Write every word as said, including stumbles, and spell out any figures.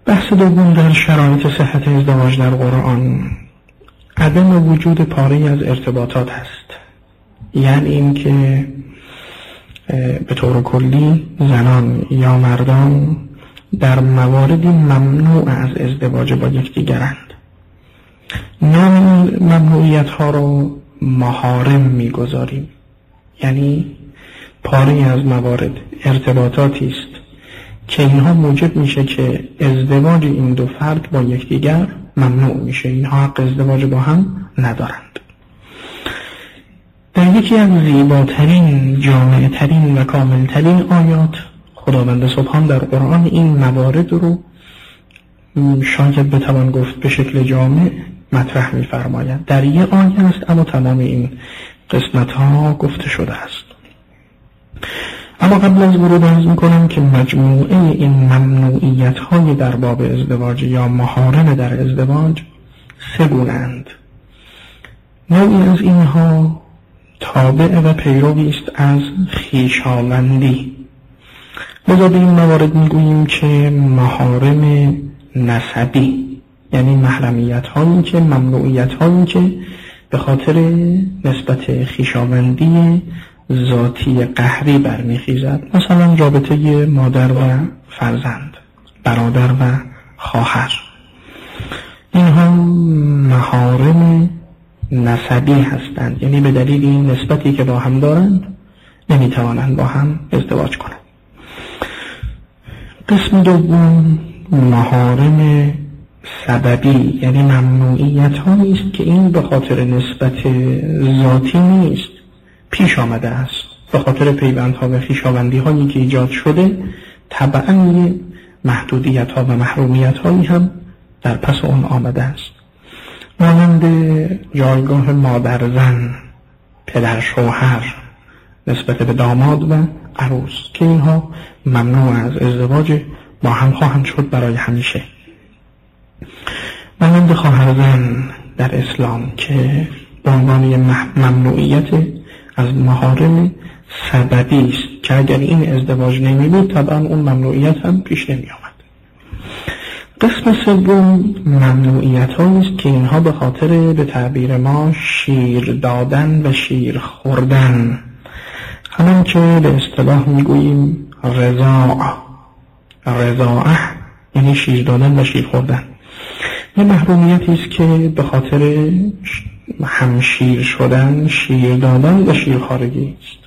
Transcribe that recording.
بحث دوم در شرایط صحت ازدواج در قرآن عدم وجود پاره‌ای از ارتباطات هست. یعنی این که به طور کلی زنان یا مردان در مواردی ممنوع از ازدواج با یکدیگرند. نام ممنوعیت ها رو محارم میگذاریم، یعنی پاره‌ای از موارد ارتباطاتی است که اینها موجب میشه که ازدواج این دو فرد با یکدیگر ممنوع میشه. اینها حق ازدواج با هم ندارند. در یکی از زیباترین، جامعترین و کاملترین آیات خداوند سبحان در قرآن این موارد رو شاید بتوان گفت به شکل جامع مطرح می‌فرماید. در یک آیه است اما تمام این قسمت ها گفته شده است. اما قبل از ورود عرض می‌کنم که مجموعه این ممنوعیت های در باب ازدواج یا محارم در ازدواج سه گونه‌اند. نوعی از اینها تابع و پیروی است از خویشاوندی. لذا به این موارد میگوییم که محارم نسبی، یعنی محرمیت هایی که ممنوعیت هایی که به خاطر نسبت خویشاوندی ذاتی قهری برمیخیزد، مثلا رابطه مادر و فرزند، برادر و خواهر. اینها محارم نسبی هستند، یعنی به دلیل این نسبتی که با هم دارند نمیتوانند با هم ازدواج کنند. قسم دوم محارم سببی، یعنی ممنوعیت هایی است که این به خاطر نسبت ذاتی نیست، پیش آمده است به خاطر پیوندها و خویشاوندی هایی که ایجاد شده. طبعاً محدودیت ها و محرومیت هایی هم در پس اون آمده است، مانند جایگاه مادر زن، پدر شوهر نسبت به داماد و عروس که اینها ممنوع از ازدواج با هم خواهند شد برای همیشه. مانند خواهر زن در اسلام که به عنوان ممنوعیت از محارم سببی است که اگر این ازدواج نمی بود طبعا اون ممنوعیت هم پیش نمی آمد. قسم سوم ممنوعیت ها است که اینها به خاطر به تعبیر ما شیر دادن و شیر خوردن، همون که به اصطلاح میگوییم رضاع، رضاعه یعنی شیر دادن و شیر خوردن. یه محرومیتی است که به خاطر همشیر شدن، شیر دادن و شیر خوردگی است.